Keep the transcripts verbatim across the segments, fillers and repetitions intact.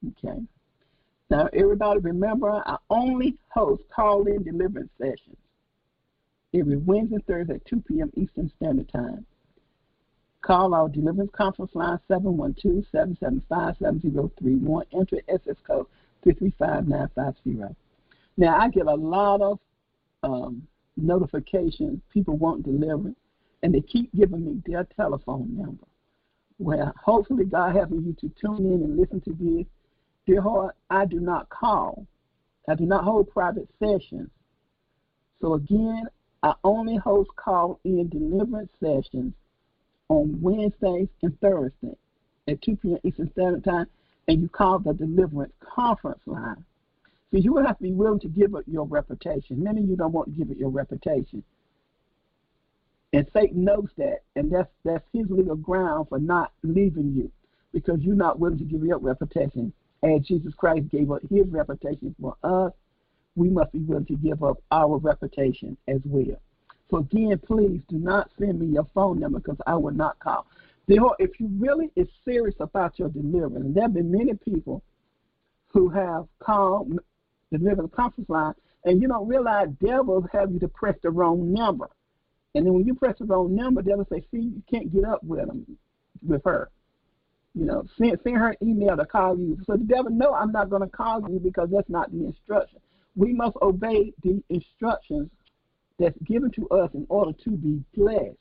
Okay. Now, everybody remember, I only host call-in deliverance sessions every Wednesday and Thursday at two p.m. Eastern Standard Time. Call our deliverance conference line seven one two, seven seven five, seven zero three one. Enter S S code three three five nine five zero. Now, I get a lot of um, notifications, people want deliverance, and they keep giving me their telephone number. Well, hopefully God helping you to tune in and listen to this. Dear heart, I do not call. I do not hold private sessions. So again, I only host call-in deliverance sessions on Wednesdays and Thursdays at two p.m. Eastern Standard Time, and you call the deliverance conference line. So you will have to be willing to give up your reputation. Many of you don't want to give up your reputation. And Satan knows that, and that's that's his legal ground for not leaving you, because you're not willing to give up reputation. As Jesus Christ gave up his reputation for us, we must be willing to give up our reputation as well. So again, please do not send me your phone number, because I will not call. Therefore, if you really is serious about your deliverance, and there have been many people who have called the deliverance conference line, and you don't realize devils have you to press the wrong number. And then when you press the wrong number, devil say, see, you can't get up with them, with her. You know, send, send her an email to call you. So the devil know I'm not going to call you, because that's not the instruction. We must obey the instructions that's given to us in order to be blessed.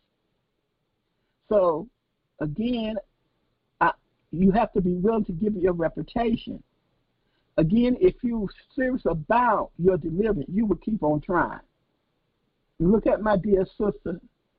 So, again, I, you have to be willing to give your reputation. Again, if you're serious about your deliverance, you will keep on trying. Look at my dear sister,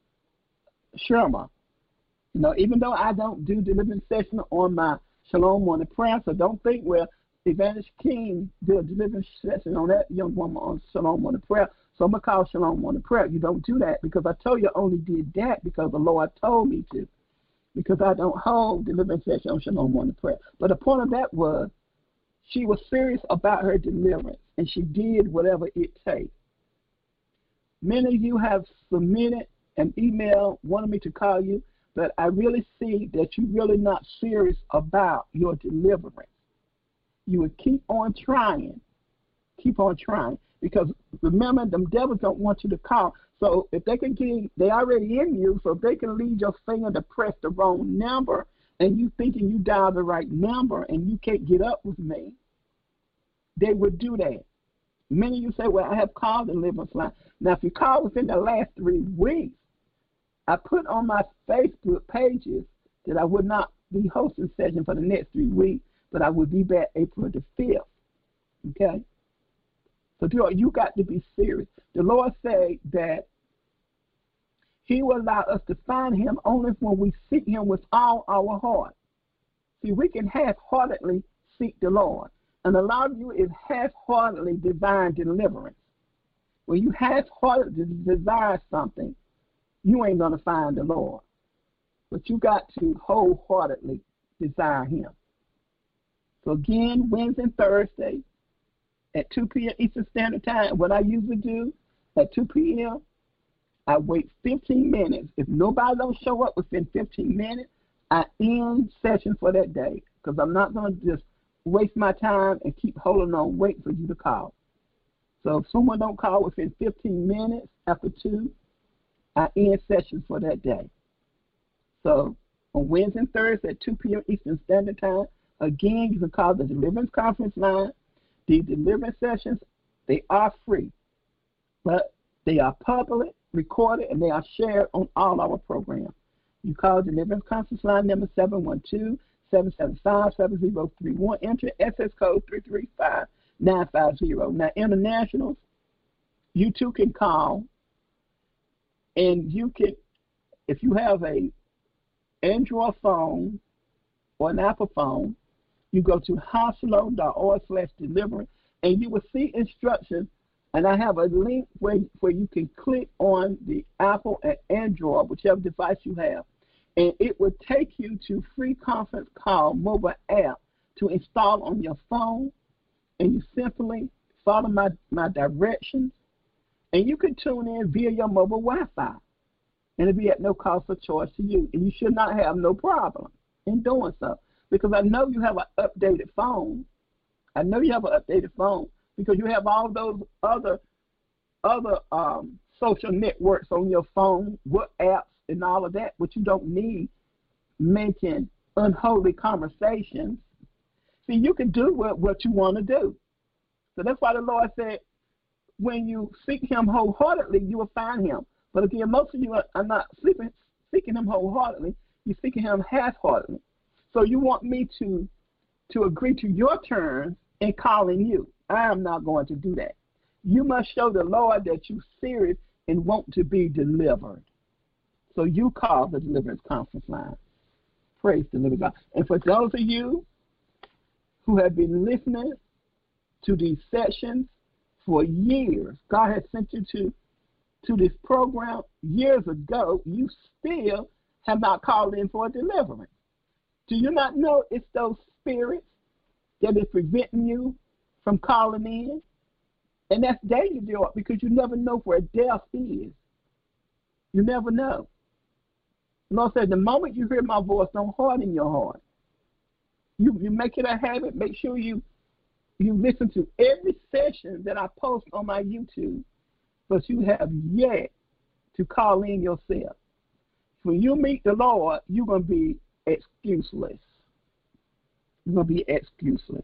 Sherma. You know, even though I don't do deliverance session on my Shalom Morning Prayer, so don't think, well, Evangelist King did a deliverance session on that young woman on Shalom Morning Prayer, so I'm going to call Shalom Morning Prayer. You don't do that, because I told you I only did that because the Lord told me to, because I don't hold deliverance session on Shalom Morning Prayer. But the point of that was she was serious about her deliverance, and she did whatever it takes. Many of you have submitted an email wanting me to call you, but I really see that you're really not serious about your deliverance. You would keep on trying, keep on trying, because remember, them devils don't want you to call. So if they can get, they already in you, so if they can lead your finger to press the wrong number, and you thinking you dialed the right number and you can't get up with me, they would do that. Many of you say, well, I have called the deliverance line. Now, if you call within the last three weeks, I put on my Facebook pages that I would not be hosting session for the next three weeks, but I will be back April the fifth. Okay? So you got to be serious. The Lord said that he will allow us to find him only when we seek him with all our heart. See, we can half-heartedly seek the Lord. And a lot of you is half-heartedly desiring deliverance. When you half-heartedly desire something, you ain't going to find the Lord. But you got to wholeheartedly desire him. So again, Wednesday and Thursday at two p.m. Eastern Standard Time, what I usually do at two p.m., I wait fifteen minutes. If nobody don't show up within fifteen minutes, I end session for that day, because I'm not going to just waste my time and keep holding on, waiting for you to call. So if someone don't call within fifteen minutes after two, I end session for that day. So on Wednesday and Thursday at two p.m. Eastern Standard Time, again, you can call the Deliverance Conference line. The deliverance sessions, they are free, but they are public, recorded, and they are shared on all our programs. You call the Deliverance Conference line number seven one two, seven seven five, seven zero three one. Enter S S code three three five nine five zero. Now, internationals, you too can call, and you can, if you have a Android phone or an Apple phone, you go to houselow dot org slash deliverance, and you will see instructions. And I have a link where, where you can click on the Apple and Android, whichever device you have, and it will take you to free conference call mobile app to install on your phone, and you simply follow my, my directions, and you can tune in via your mobile Wi-Fi, and it'll be at no cost or charge to you, and you should not have no problem in doing so, because I know you have an updated phone, I know you have an updated phone because you have all those other other um, social networks on your phone, what apps and all of that, but you don't need making unholy conversations. See, you can do what, what you want to do. So that's why the Lord said, when you seek him wholeheartedly, you will find him. But again, most of you are, are not seeking, seeking him wholeheartedly. You're seeking him half-heartedly. So you want me to, to agree to your terms in calling you. I am not going to do that. You must show the Lord that you're serious and want to be delivered. So you call the deliverance conference line. Praise the living God. And for those of you who have been listening to these sessions for years, God has sent you to, to this program years ago, you still have not called in for a deliverance. Do you not know it's those spirits that is preventing you from calling in? And that's dangerous because you never know where death is. You never know. The Lord said, the moment you hear my voice, don't harden your heart. You, you make it a habit. Make sure you, you listen to every session that I post on my YouTube, but you have yet to call in yourself. When you meet the Lord, you're going to be excuseless. You're going to be excuseless.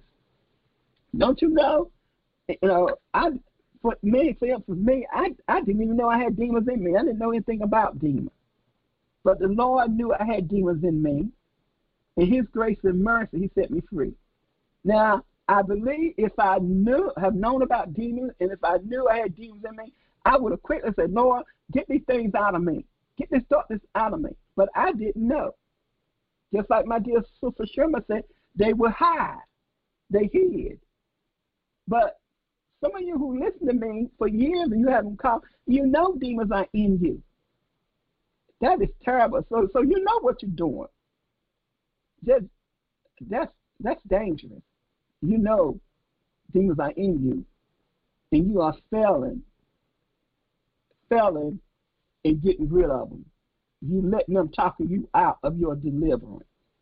Don't you know? You know, I for me, for me, I, I didn't even know I had demons in me. I didn't know anything about demons. But the Lord knew I had demons in me. In his grace and mercy, he set me free. Now, I believe if I knew, have known about demons, and if I knew I had demons in me, I would have quickly said, Lord, get these things out of me. Get this darkness out of me. But I didn't know. Just like my dear Sister Sherman said, they would hide. They hid. But some of you who listen to me for years and you haven't called, you know demons are in you. That is terrible. So, so you know what you're doing. Just, that's that's dangerous. You know demons are in you, and you are failing, failing, and getting rid of them. You letting them talking you out of your deliverance.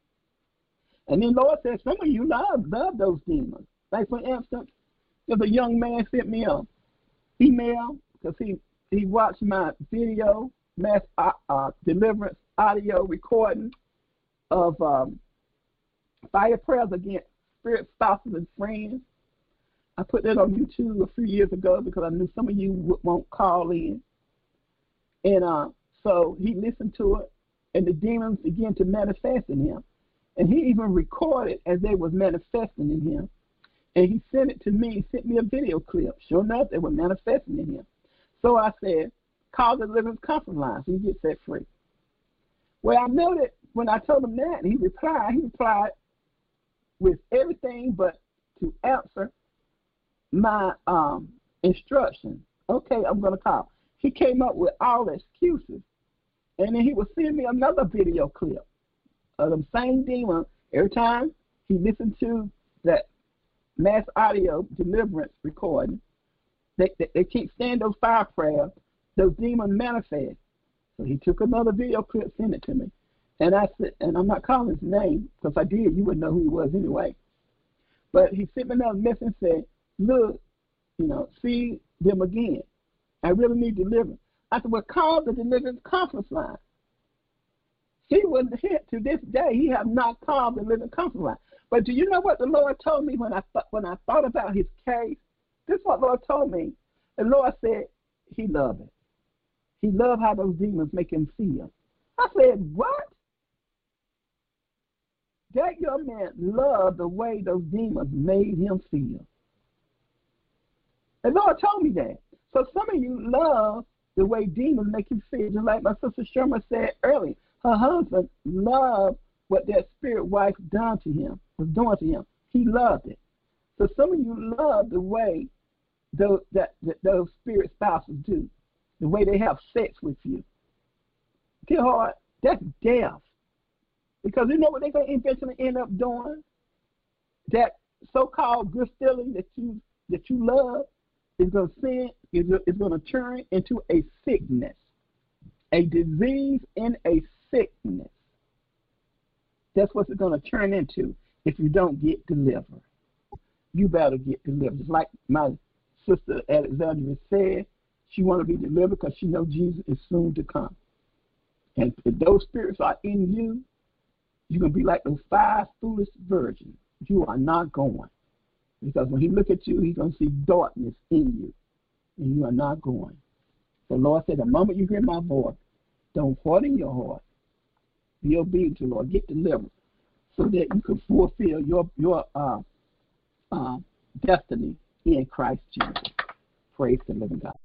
And then Lord says, some of you love love those demons. Like for instance, there's a young man sent me an email because he he watched my video, mass uh, uh, deliverance audio recording of um, fire prayers against spirit spouses and friends. I put that on YouTube a few years ago because I knew some of you won't call in. And uh, so he listened to it, and the demons began to manifest in him. And he even recorded as they was manifesting in him. And he sent it to me. He sent me a video clip. Sure enough, they were manifesting in him. So I said, call the deliverance conference line so you get set free. Well, I know that when I told him that, he replied, he replied with everything but to answer my um, instructions. Okay, I'm going to call. He came up with all excuses. And then he would send me another video clip of the same demon. Every time he listened to that mass audio deliverance recording, they, they, they can't stand those fire prayers. Those demons manifest. So he took another video clip, sent it to me. And I said, and I'm not calling his name, because if I did, you wouldn't know who he was anyway. But he sent me another message and said, look, you know, see them again. I really need deliverance. I said, well, call the deliverance conference line. He wasn't hit to this day. He have not called the deliverance conference line. But do you know what the Lord told me when I th- when I thought about his case? This is what the Lord told me. The Lord said he loved it. He loved how those demons make him feel. I said, what? That young man loved the way those demons made him feel. The Lord told me that. So some of you love the way demons make you feel. Just like my sister Sherman said earlier, her husband loved what that spirit wife done to him, was doing to him. He loved it. So some of you love the way those, that, that those spirit spouses do, the way they have sex with you. Get hard, that's death. Because you know what they're going to eventually end up doing? That so-called good feeling that you that you love is going to send, is, is going to turn into a sickness, a disease and a sickness. That's what it's going to turn into if you don't get delivered. you better get delivered. Just like my sister Alexandria said, she want to be delivered because she knows Jesus is soon to come. And if those spirits are in you, you're going to be like those five foolish virgins. You are not going. Because when he look at you, he's going to see darkness in you. And you are not going. The Lord said, the moment you hear my voice, don't harden your heart. Be obedient to the Lord. Get delivered so that you can fulfill your, your uh, uh, destiny in Christ Jesus. Praise the living God.